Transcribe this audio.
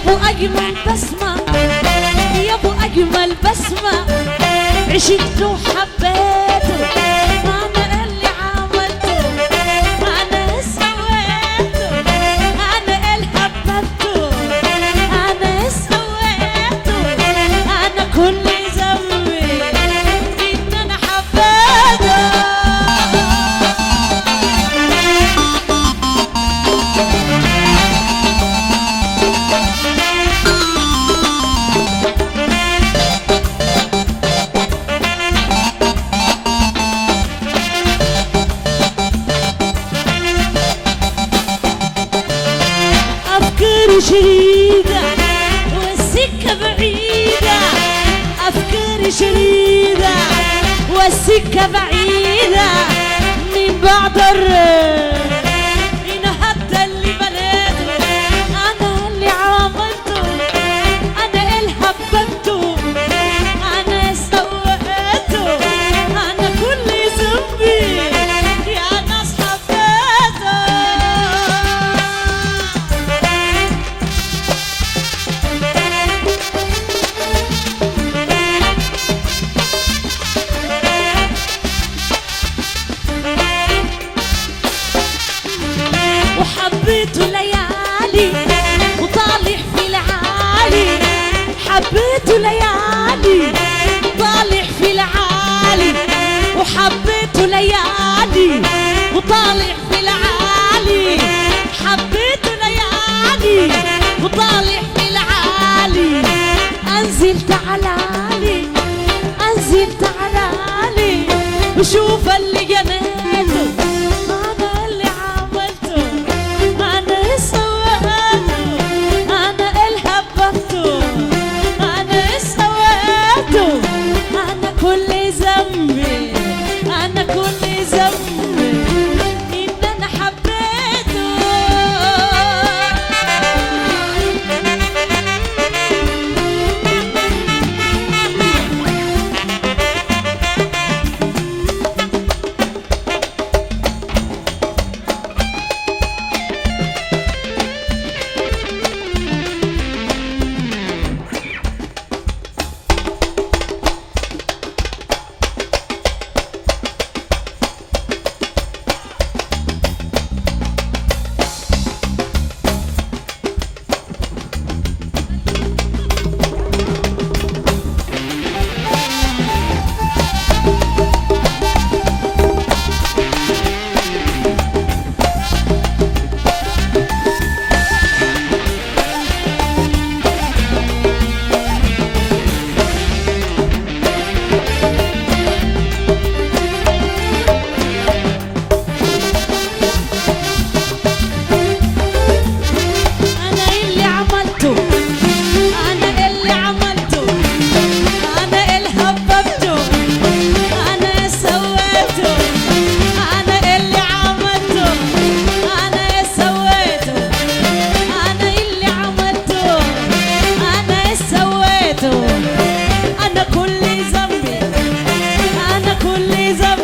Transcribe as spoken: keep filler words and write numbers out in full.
ابو اجمل بسمة، يا ابو اجمل بسمة، عشقته وحبيته، انا اللي عملته، انا سويته، انا اللي حببته، انا سويته، انا كل ذنبي ان انا حبيته. أفكاري شريدة والسكة بعيدة، أفكاري شريدة والسكة بعيدة، من بعد الريح نهدت اللي بنيته، أنا اللي عملته، أنا اللي حببته، أنا سويته، أنا كل ذنبي يا ناس حبيته. وحبيته ليالي وطالع في العالي، حبيته ليالي وطالع في العالي، وحبيته ليالي وطالع في العالي، حبيته ليالي وطالع في العالي، انزل تعالالي، انزل تعالالي وشوف اللي جنيته، انا اللي عملته، انا سويته، انا اللي حببته، انا سويته، انا كل ذنبي، انا كل ذنبي ان انا حبيته. أنا كل ذنبي، أنا كل ذنبي